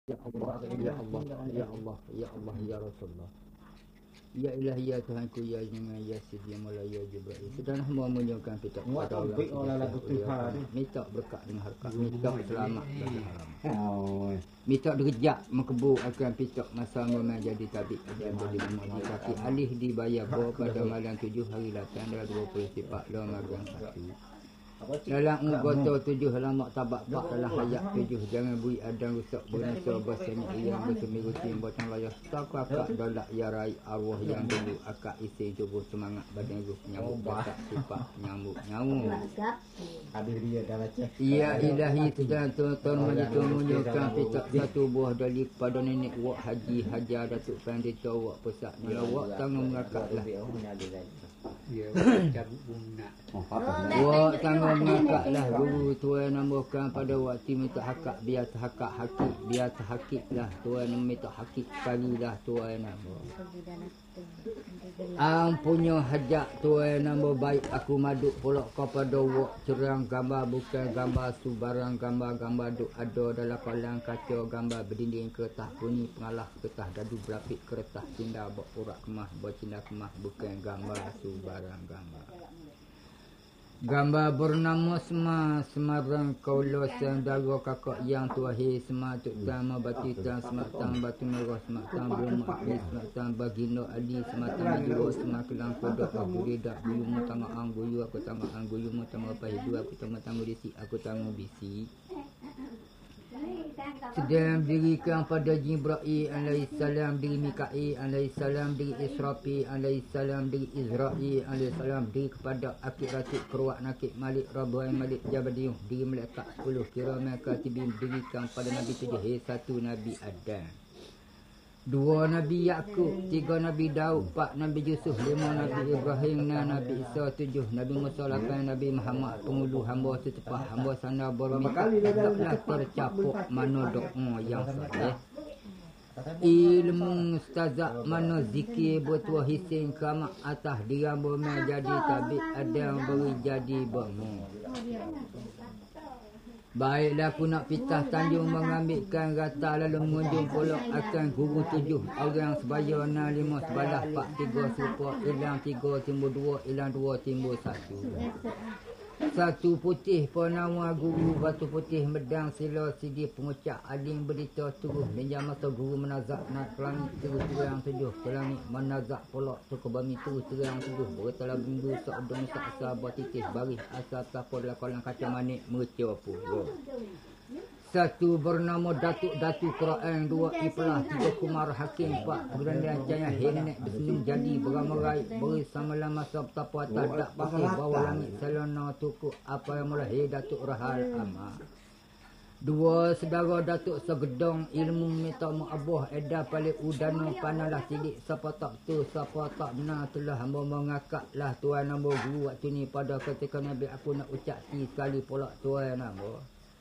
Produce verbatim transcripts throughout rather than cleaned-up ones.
Ya Allah, ya Allah, ya Allah, ya Allah, ya Rasulullah. Ya ilahi, ya Tuhanku, ya Jungan, ya Sidi, ya Mula, ya Jibril. Sedang hamba menunjukkan kita kepada orang minta berkat dengan harkat, minta selamat dari haram. Minta derajat mengkebu akan pitak masa memang jadi tabik ada jadi memuji kaki alih dibayar bawa pada malam tujuh hari latan dalam dua puluh sifat lo magang satu. Dalam unggoto tujuh halamak tabak pak dalam hayat tujuh jangan bui adang rusak berusaha bersenya yang bersemiru tim botang layar tak akak dolak ya rai arwah yang dulu akak isi tubuh semangat badan ruh nyamuk batak sifat nyamuk nyamuk ada dia dah baca. Ya ilahi sedang tuan-tuan majikan menunjukkan pitak satu buah dari kepada nenek wak haji hajar Datuk Pandita wak pesat nila wak tanggung mengakaklah Ya, cabut bunga. wak tanggung mengakaklah guru tuan nambahkan pada waktu minta hakak biar terhakak hakik biar terhakik lah tuan minta hakik sekali lah tuan nambah ang punya hajat tuan nambah baik aku maduk pulak kepada wak cerang gambar bukan gambar subarang gambar-gambar duk ada dalam kolang kaca gambar berdinding kertas puni pengalah kertas dadu berapik kertas cinda bak urak kemah bak cinda kemah bukan gambar subarang gambar. Gambar bernama Sema Semarang Kaulo Sendara kakak yang tuahi Sema Tuk Tama Batitan Sematang Batu Merah Sematang Belum Makli Sematang Bagino Ali Sematang Juro Sema Kelang Kodok Aku Ridak Buyumu Tangga Angguyu Aku Tangga Angguyumu Tangga Pahidu Aku Tangga Tangga Disi Aku Tangga Bisi. Sedang dirikan pada Jibril alaihissalam diri Mikail alaihissalam diri Israfil alaihissalam diri Izrail alaihissalam diri kepada Akid Ratik Keruak Nakik Malik Rabai Malik Jabadiyuh diri Malaikat sepuluh Kiramah Katibin dirikan pada Nabi tujuh satu Nabi Adam, dua Nabi Yakub, tiga Nabi Daud, empat Nabi Yusuf, lima Nabi Ibrahim, enam Nabi Isa, tujuh Nabi Musa, lapan Nabi Muhammad, pengulu hamba setepah hamba sana berminta taklah tercapuk mana doa yang sahih. Ilmu ustazah mana zikir bertuah hisin kamak atas dia bermai jadi tabik ada yang beri jadi bermai. Baiklah aku nak pitah Tanjung mengambilkan rata lalu mengunjung pulak akan guru tujuh orang sebaya enam lima sebalah empat tiga serupa hilang tiga timbul dua hilang dua timbul satu. Satu putih penama guru batu putih medang sila sidi pengucap aling berita turuh minjam masa guru menazak nak kelangit terus terang tujuh kelangit menazak pulak suku bami terus terang tujuh beritalah bimbu seudung saksa buat titis baris asal tapur lakolang kaca manik mercua puluh. Satu bernama Datuk-Datuk Quran, dua Iflah, tiga Kumar Hakim, empat Berandang Jaya Henek bersenyum jadi beramai beri samalah masa betapa atas tak pakai bawah langit salona tuku apa yang mulai Datuk Rahal Amar. Dua saudara Datuk Segedong ilmu minta mu'abuh edah paling udano panalah sidik siapa tak tu siapa tak benar telah hamba mengakaklah tuan nambah guru waktu ni pada ketika Nabi aku nak ucap ti sekali pula tuan nambah.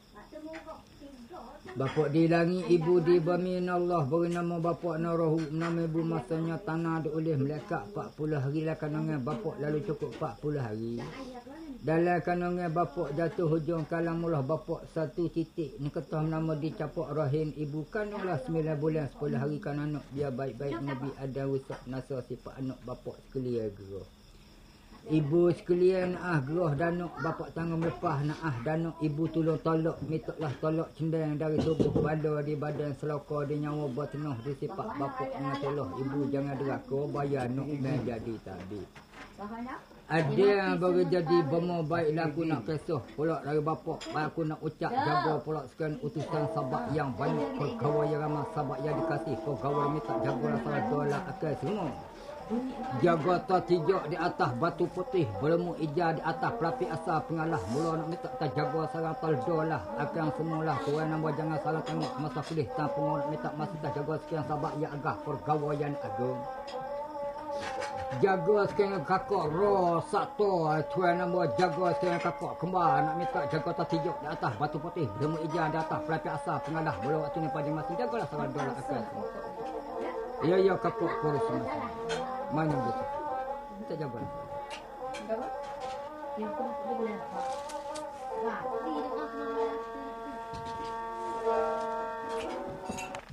Bapak di langit, ibu di bumi, Allah beri nama bapak Narahu, nama ibu masanya tanah dioleh melekat empat puluh hari lah kanangan bapak lalu cukup empat puluh hari. Dalam kanangan bapak jatuh hujung kalamullah bapak satu titik ni ketah nama dicapak rahim ibu kananglah sembilan bulan sepuluh hari kan anak biar baik-baik Nabi ada rusak nasa sifat anak bapak sekalian gerah. Ibu sekalian ah gerah danuk bapak tangan lepas nak ah danuk ibu tolong tolak mitaklah tolak cendang dari tubuh pada di badan selaka di nyawa bertenuh di sifat bapak ngatelah ibu jangan deraka bayar nuk dan jadi tabik. Ada yang baru jadi bermo baiklah aku nak kisah pula dari bapak aku nak ucap jaga pula sekian utusan sabak yang banyak pegawai yang ramah sabak yang dikasih pegawai minta jagalah salah tolak akan semua. Jaga tertijak di atas batu putih beremu ija di atas pelapik asal pengalah mula nak minta tak jaga sarang taldolah akan semualah tuan nama jangan salah tengok masa pilih tampung nak minta masih tak jaga sekian sabak yang agak pergawaian agung jaga sekian kakak roh satu tuan nama jaga sekian kakak kembar nak minta jaga tertijak di atas batu putih beremu ija di atas pelapik asal pengalah mula waktu ni pada masih jagalah sarang taldolah akan semua. Ya ya kakak kurus masih mana betul? Kita jaga. Jaga? Yang pun boleh apa? Wah, di dekat mana?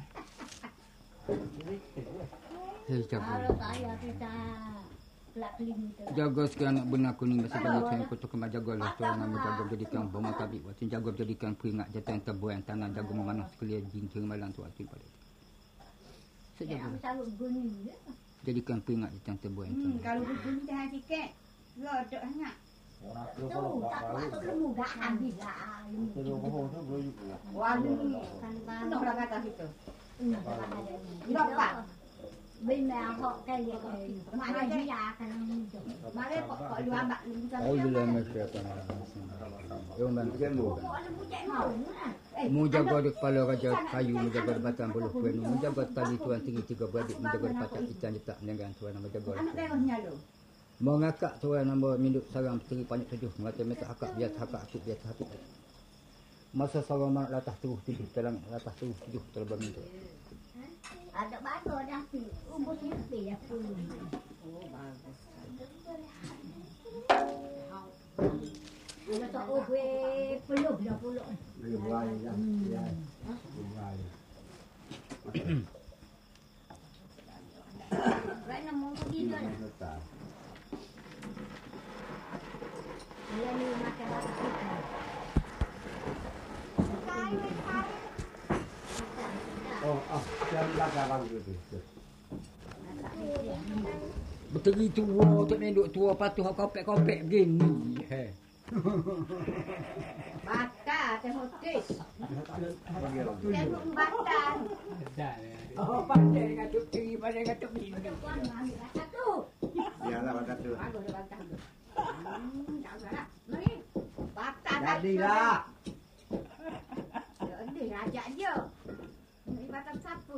Hei jaga. Kalau saya kita pelak keling itu. Jaga sekian anak benar aku ni masih banyak saya kutuk kemat jagalah tuan nama jaga jadikan bama tabik waktu jaga jadikan peringat jatuh terbuang tanah jaga memanah sekalian jin kering malang tu waktu pada. Sejaga. Yang selalu guni. Jadikan peringat jatuh terbuang Hmm, tanah. kalau begini dah sikit. Rodok sangat. Tu tak patut lemu dah habis lah. Wangi. Kan Penuh lah kata situ. Nampak. Benar hok kaya kaya. Mana dia akan muncul. Mari kok kok lu ambak lu bukan. Oh bila masyarakat. Yang mana kelu. Kok ada bucak mau lah. Eh, Mu jaga di kepala raja kayu, mu jaga di batang buluh kuenu, mu jaga tali tuan tinggi tiga beradik, mu jaga di pacat ikan jetak dengan tuan nama jaga. anak tengoknya lu. Mau ngakak tuan nama minuk sarang peteri banyak tujuh, mengata minta akak biar hakak aku biar hati. Masa sarang mak latah tujuh tujuh dalam latah tujuh tujuh terbang itu. Ada batu dah tu. Umur sini ya pun. Oh, bagus. Ada tak obe peluh dah pulak. Dia mulai ya. Ya. Mulai. Kerana mau pergi dah. Betul. Dia ni makan apa kita. Oh, ah, jangan belakang gitu. Beteri tua tak duduk tua patuh kopek-kopek begini. He. Bata teh hotis. Tengok bata. Ada. Oh, pandai dengan tuk teri, pandai dengan tuk bini. Tuan ambil satu. Biarlah bakat tu. Bagus dah bata tu. Hmm, janganlah. Mari. Bata dah. Jadilah. Jadi ajak je. Ini bata sapu.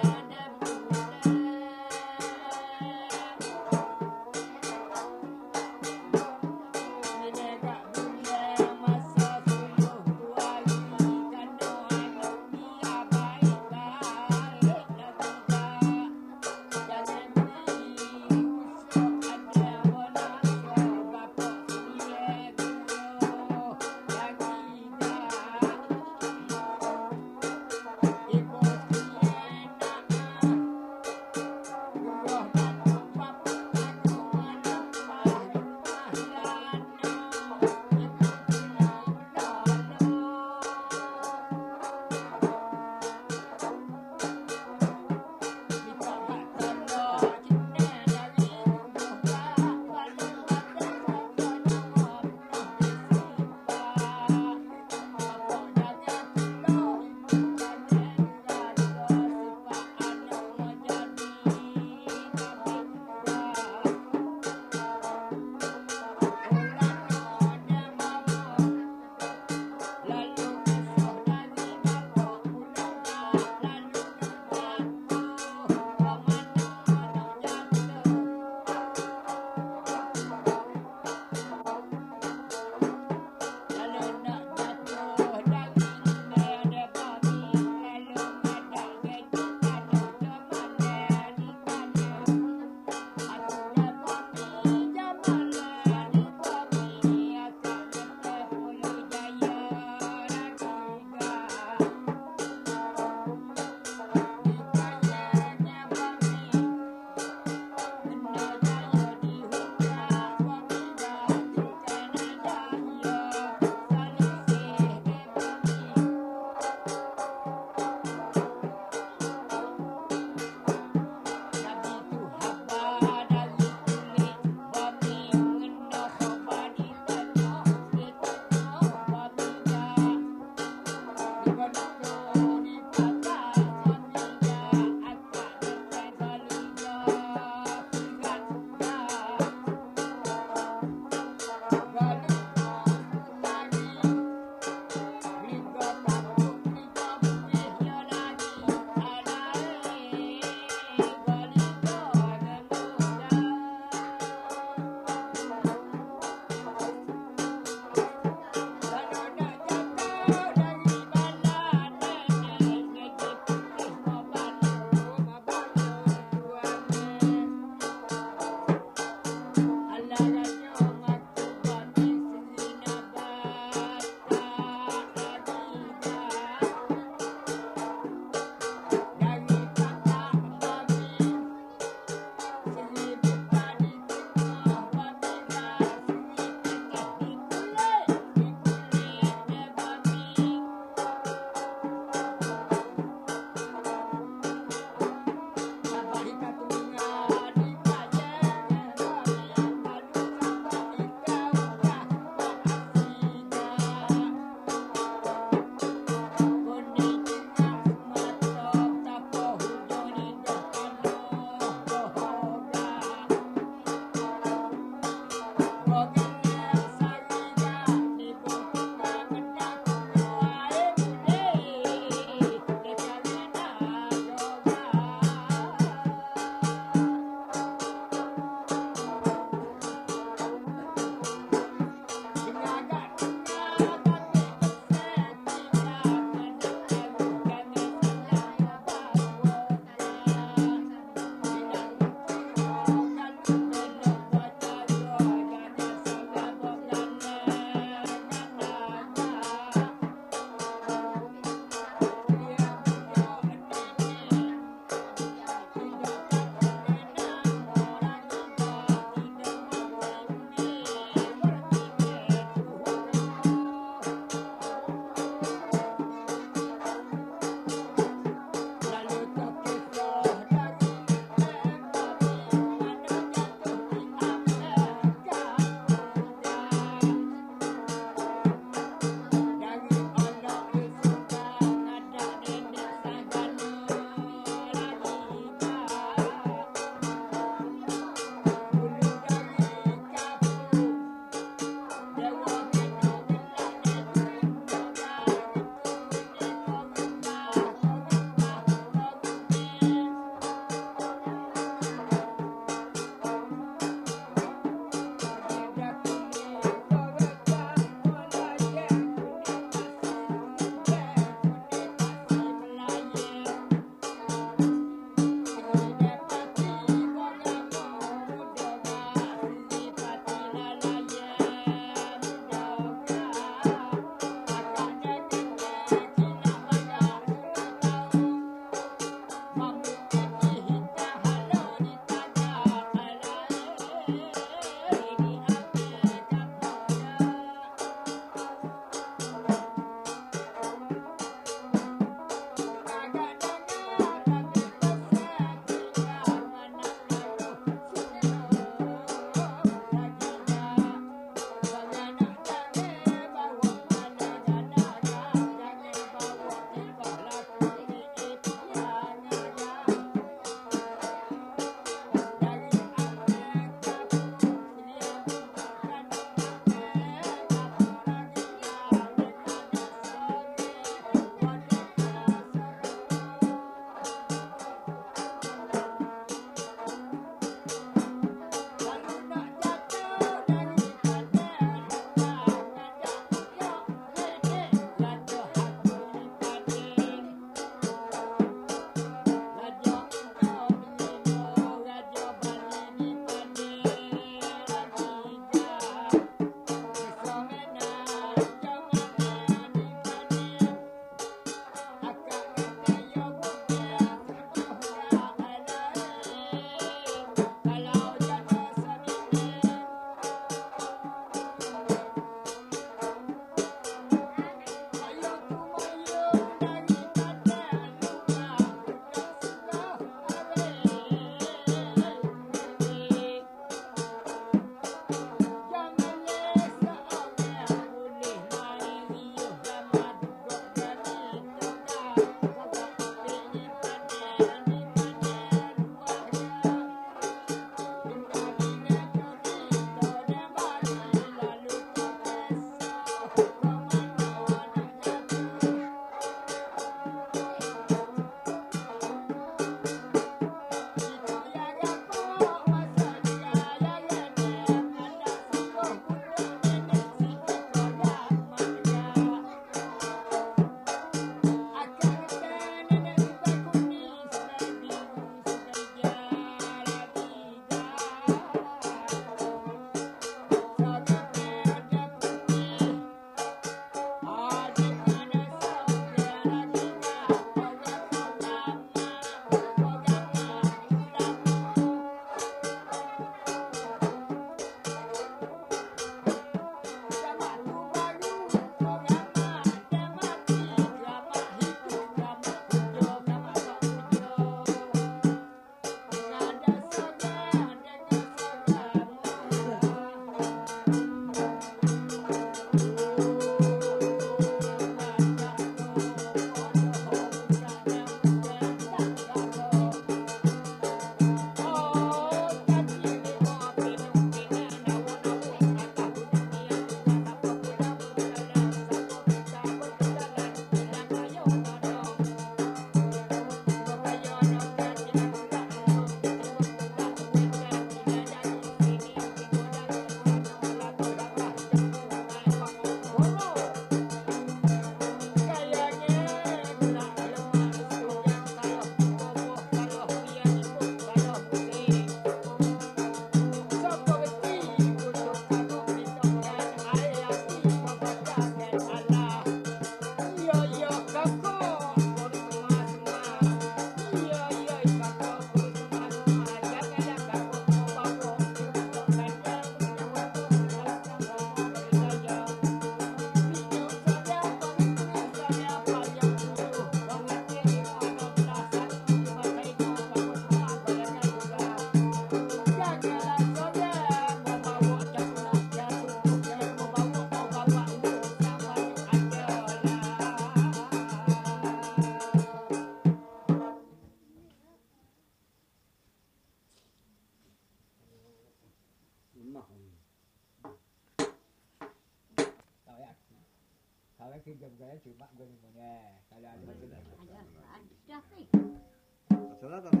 Kalau kita bergaya cuma gini mana. Kalau ada macam Ada, ada dah ni. Salah tak?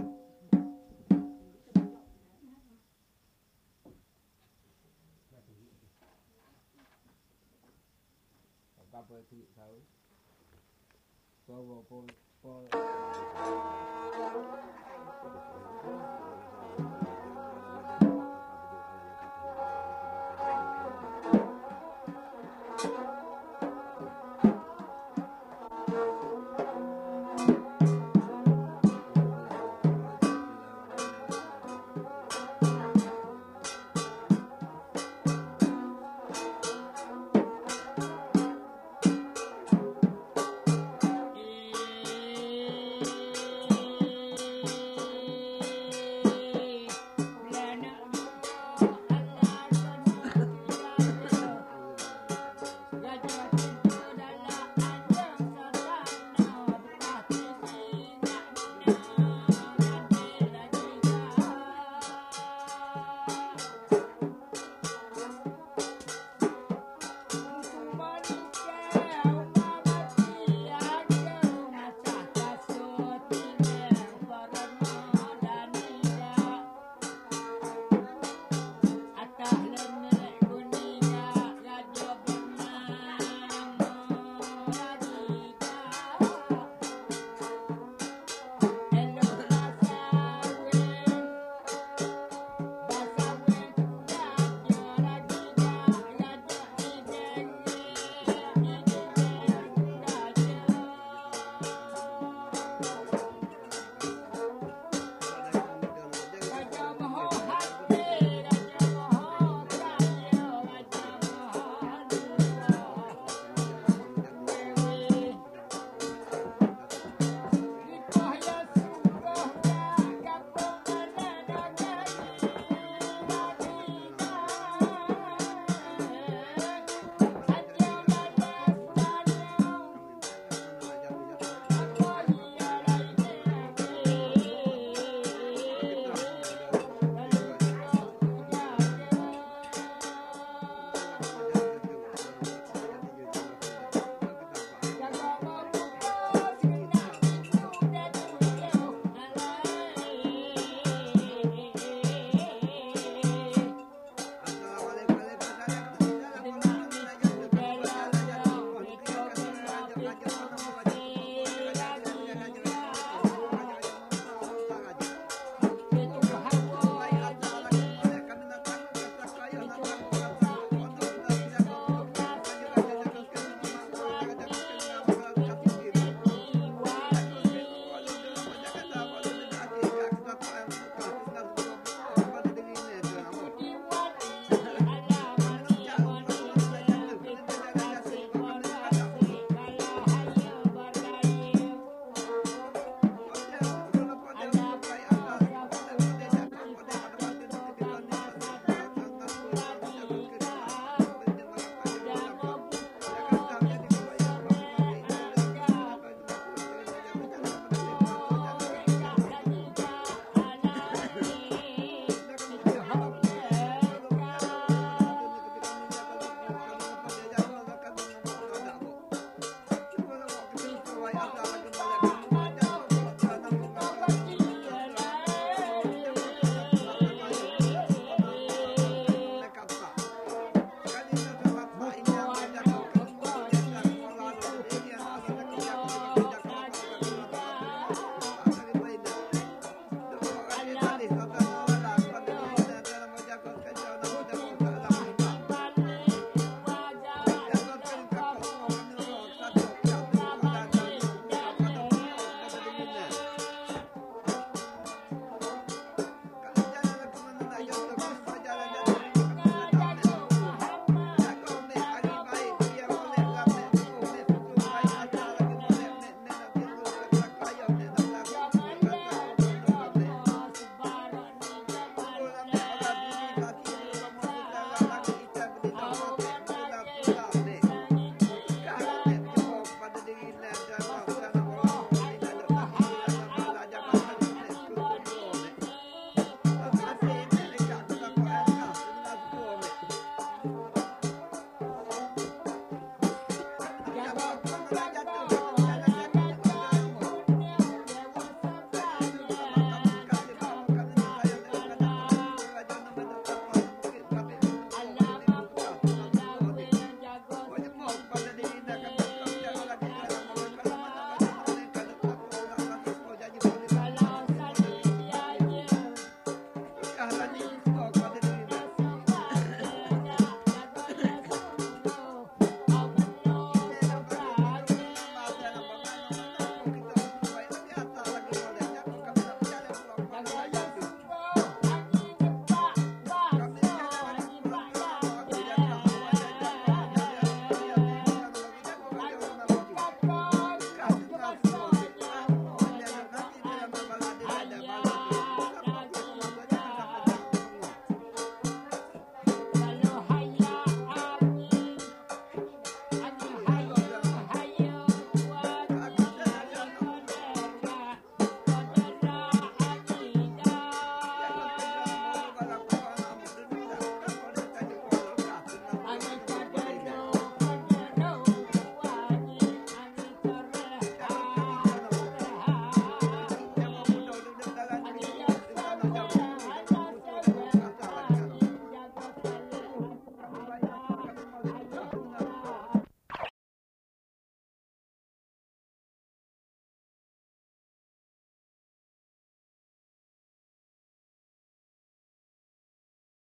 apa tu tahu. Po po po.